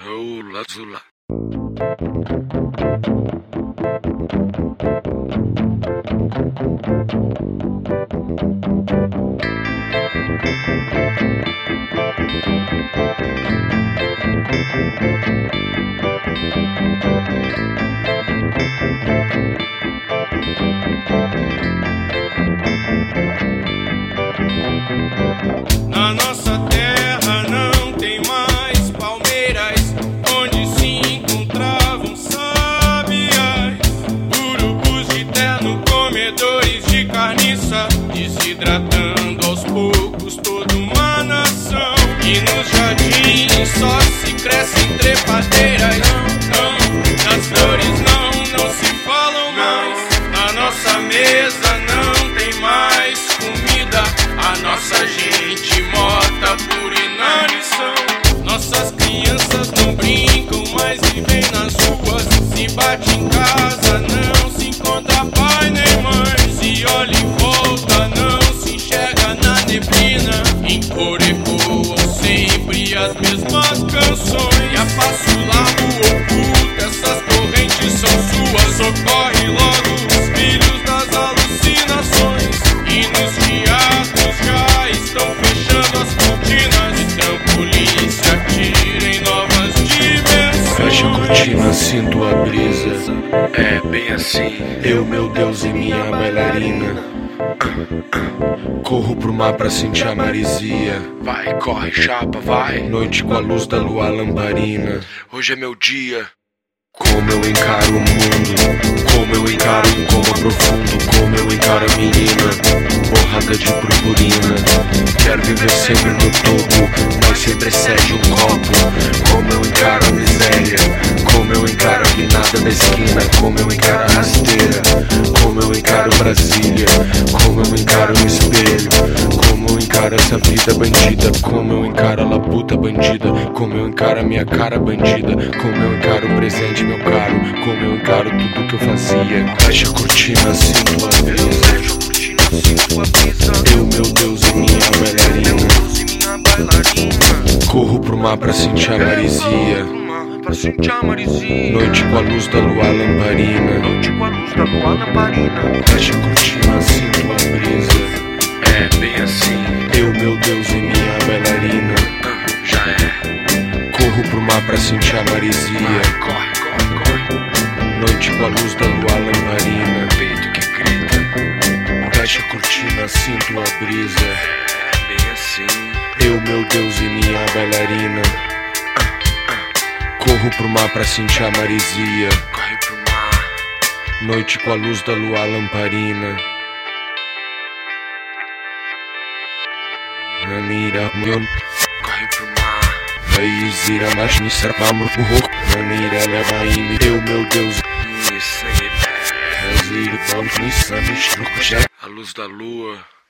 Zula, zula. Na nossa terra não tem mais palmeiras onde se encontravam sabiás, urubus de terno, comedores de carniça, desidratando aos poucos toda uma nação. E nos jardins só se crescem trepadeiras, nas flores não se falam mais. Na nossa mesa não tem mais comida, a nossa gente morta por inanição. Nossas crianças não brincam, mas vivem nas ruas. Se bate em casa, não se encontra pai nem mãe. Se olha em volta, não se enxerga na neblina. Em cor ecoam sempre as mesmas canções. E a passo largo oculta, essas correntes são suas. Socorre logo os filhos das alucinações. E nos teatros já estão fechando as cortinas de trampolim, se atira em novas dimensões. Fecha a cortina, sinto a brisa. É bem assim. Eu, meu Deus e minha bailarina. Corro pro mar pra sentir a marisia. Vai, corre, chapa, vai. Noite com a luz da lua lamparina. Hoje é meu dia. Como eu encaro o mundo, como eu encaro um coma profundo, como eu encaro a menina, borrada de purpurina. Quero viver sempre no topo, mas sempre excede um copo. Como eu encaro a miséria, como eu encaro a guinada da esquina, como eu encaro a rasteira, como eu encaro Brasília, como eu encaro o espelho, como eu encaro essa vida bandida, como eu encaro a labuta bandida, como eu encaro a minha cara bandida, como eu encaro o presente, meu caro, como eu encaro tudo que eu fazia. Fecha a cortina, sinto a brisa. Eu, meu Deus e minha bailarina. Corro pro mar pra sentir a marisia. Noite com a luz da lua lamparina. Fecha a cortina, sinto a brisa. É bem assim. Eu, meu Deus e minha bailarina. Já é. Corro pro mar pra sentir a marisia. Corre, corre, corre. Noite com a luz da lua lamparina. Peito que grita. Fecha a cortina, sinto a brisa. É bem assim. Eu, meu Deus e minha bailarina. Corro pro mar pra sentir a marisia. Corre pro mar. Noite com a luz da lua lamparina. Nanira, corre pro mar. Vai zira mais me servamos pro roco. Nanira leva em eu, meu Deus. A luz da lua.